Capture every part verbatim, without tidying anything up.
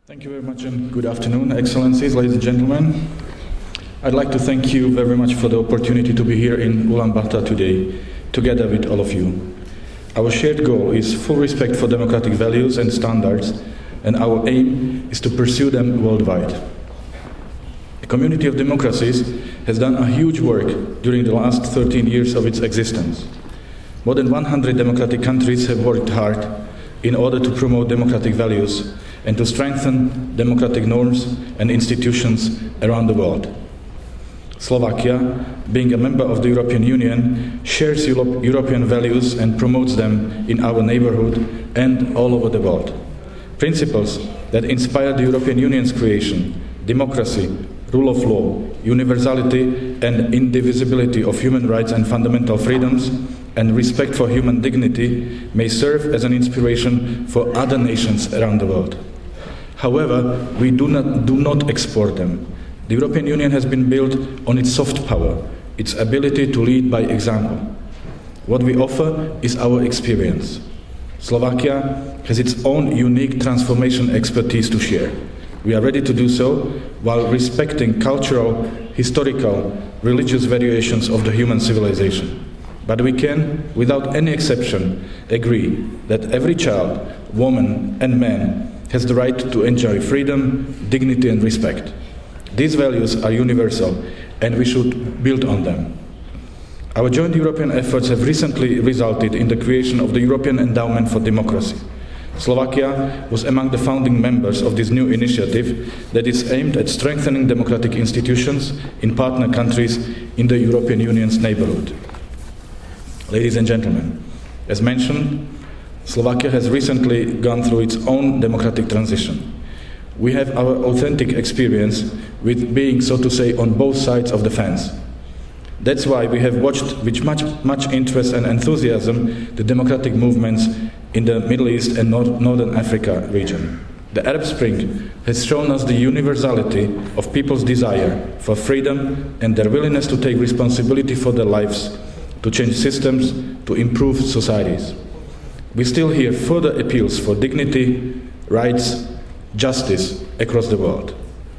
Thank you very much and good afternoon, Excellencies, ladies and gentlemen. I'd like to thank you very much for the opportunity to be here in Ulaanbaatar today, together with all of you. Our shared goal is full respect for democratic values and standards, and our aim is to pursue them worldwide. The Community of Democracies has done a huge work during the last thirteen years of its existence. More than one hundred democratic countries have worked hard in order to promote democratic values and to strengthen democratic norms and institutions around the world. Slovakia, being a member of the European Union, shares Euro- European values and promotes them in our neighborhood and all over the world. Principles that inspired the European Union's creation, democracy, rule of law, universality and indivisibility of human rights and fundamental freedoms, and respect for human dignity, may serve as an inspiration for other nations around the world. However, we do not, do not export them. The European Union has been built on its soft power, its ability to lead by example. What we offer is our experience. Slovakia has its own unique transformation expertise to share. We are ready to do so while respecting cultural, historical, religious variations of the human civilization. But we can, without any exception, agree that every child, woman and man has the right to enjoy freedom, dignity and respect. These values are universal and we should build on them. Our joint European efforts have recently resulted in the creation of the European Endowment for Democracy. Slovakia was among the founding members of this new initiative that is aimed at strengthening democratic institutions in partner countries in the European Union's neighborhood. Ladies and gentlemen, as mentioned, Slovakia has recently gone through its own democratic transition. We have our authentic experience with being, so to say, on both sides of the fence. That's why we have watched with much, much interest and enthusiasm the democratic movements in the Middle East and North, Northern Africa region. The Arab Spring has shown us the universality of people's desire for freedom and their willingness to take responsibility for their lives, to change systems, to improve societies. We still hear further appeals for dignity, rights, justice across the world.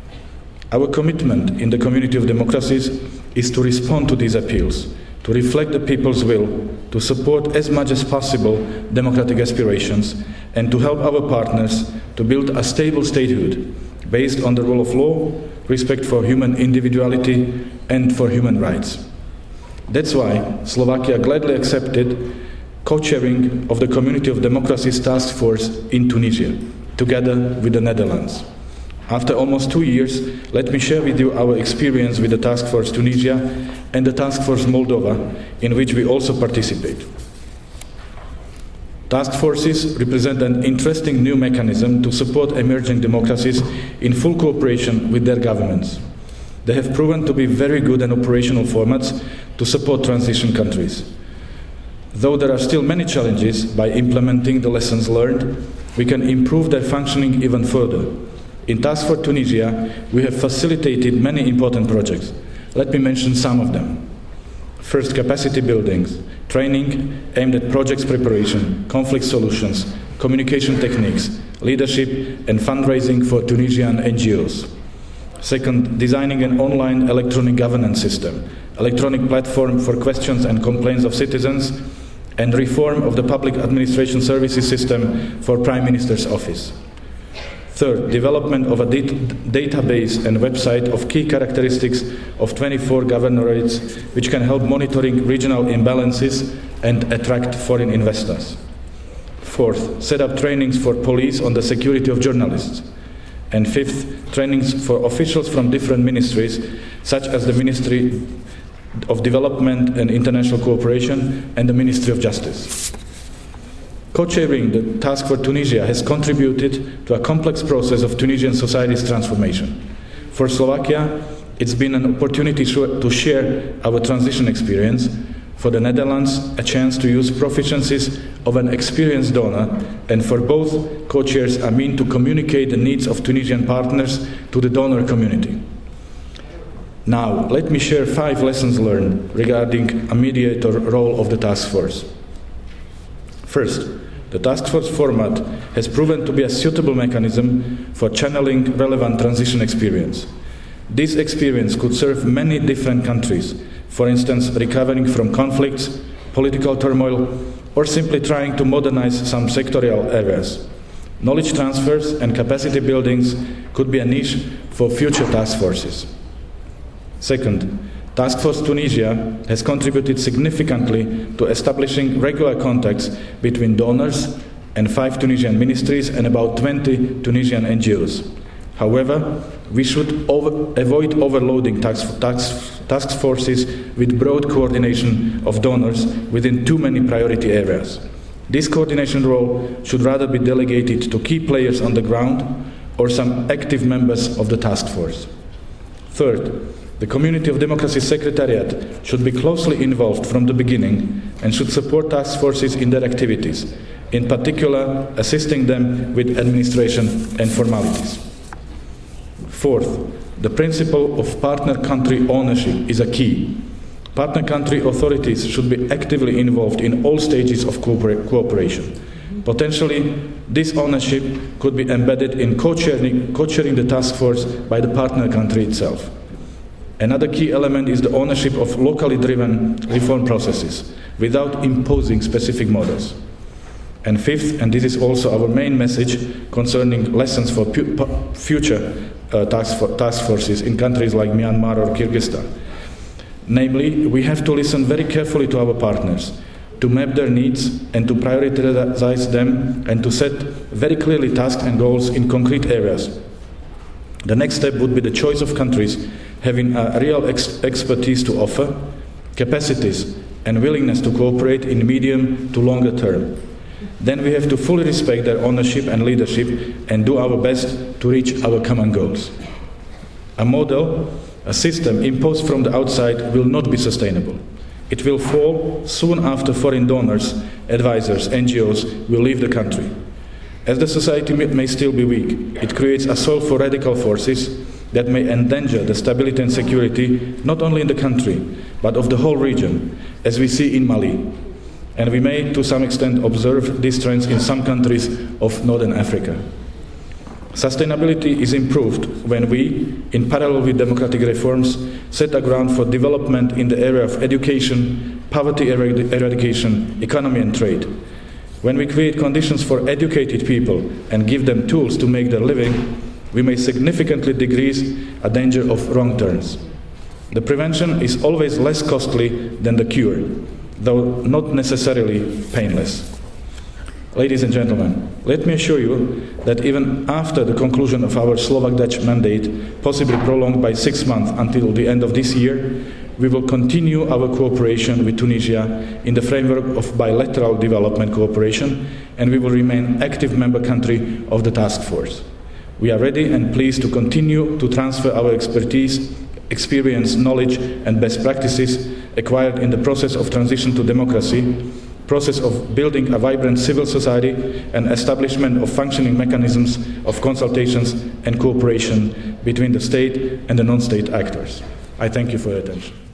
Our commitment in the Community of Democracies is to respond to these appeals, to reflect the people's will, to support as much as possible democratic aspirations, and to help our partners to build a stable statehood based on the rule of law, respect for human individuality, and for human rights. That's why Slovakia gladly accepted co-chairing of the Community of Democracies Task Force in Tunisia, together with the Netherlands. After almost two years, let me share with you our experience with the Task Force Tunisia and the Task Force Moldova, in which we also participate. Task forces represent an interesting new mechanism to support emerging democracies in full cooperation with their governments. They have proven to be very good and operational formats to support transition countries. Though there are still many challenges, by implementing the lessons learned, we can improve their functioning even further. In Task Force Tunisia, we have facilitated many important projects. Let me mention some of them. First, capacity buildings, training aimed at projects preparation, conflict solutions, communication techniques, leadership and fundraising for Tunisian N G Os. Second, designing an online electronic governance system, electronic platform for questions and complaints of citizens, and reform of the public administration services system for Prime Minister's office. Third, development of a dat- database and website of key characteristics of twenty-four governorates, which can help monitoring regional imbalances and attract foreign investors. Fourth, set up trainings for police on the security of journalists. And fifth, trainings for officials from different ministries, such as the Ministry of Development and International Cooperation and the Ministry of Justice. Co-chairing the Task Force Tunisia has contributed to a complex process of Tunisian society's transformation. For Slovakia, it's been an opportunity to share our transition experience. For the Netherlands, a chance to use proficiencies of an experienced donor, and for both co-chairs, a mean to communicate the needs of Tunisian partners to the donor community. Now, let me share five lessons learned regarding a mediator role of the task force. First, the task force format has proven to be a suitable mechanism for channeling relevant transition experience. This experience could serve many different countries, for instance, recovering from conflicts, political turmoil, or simply trying to modernize some sectorial areas. Knowledge transfers and capacity buildings could be a niche for future task forces. Second, Task Force Tunisia has contributed significantly to establishing regular contacts between donors and five Tunisian ministries and about twenty Tunisian N G Os. However, we should over, avoid overloading task, task, task forces with broad coordination of donors within too many priority areas. This coordination role should rather be delegated to key players on the ground or some active members of the task force. Third, the Community of Democracy Secretariat should be closely involved from the beginning and should support task forces in their activities, in particular assisting them with administration and formalities. Fourth, the principle of partner country ownership is a key. Partner country authorities should be actively involved in all stages of cooperation. Potentially, this ownership could be embedded in co-chairing, co-chairing the task force by the partner country itself. Another key element is the ownership of locally driven reform processes without imposing specific models. And fifth, and this is also our main message concerning lessons for pu- future uh, task, for task forces in countries like Myanmar or Kyrgyzstan. Namely, we have to listen very carefully to our partners, to map their needs and to prioritize them and to set very clearly tasks and goals in concrete areas. The next step would be the choice of countries having a real ex- expertise to offer, capacities and willingness to cooperate in medium to longer term. Then we have to fully respect their ownership and leadership and do our best to reach our common goals. A model, a system imposed from the outside will not be sustainable. It will fall soon after foreign donors, advisors, N G Os will leave the country. As the society may still be weak, it creates a soil for radical forces that may endanger the stability and security not only in the country, but of the whole region, as we see in Mali. And we may, to some extent, observe these trends in some countries of Northern Africa. Sustainability is improved when we, in parallel with democratic reforms, set a ground for development in the area of education, poverty erad- eradication, economy and trade. When we create conditions for educated people and give them tools to make their living, we may significantly decrease a danger of wrong turns. The prevention is always less costly than the cure, though not necessarily painless. Ladies and gentlemen, let me assure you that even after the conclusion of our Slovak-Dutch mandate, possibly prolonged by six months until the end of this year, we will continue our cooperation with Tunisia in the framework of bilateral development cooperation, and we will remain active member country of the task force. We are ready and pleased to continue to transfer our expertise, experience, knowledge and best practices acquired in the process of transition to democracy, process of building a vibrant civil society and establishment of functioning mechanisms of consultations and cooperation between the state and the non-state actors. I thank you for your attention.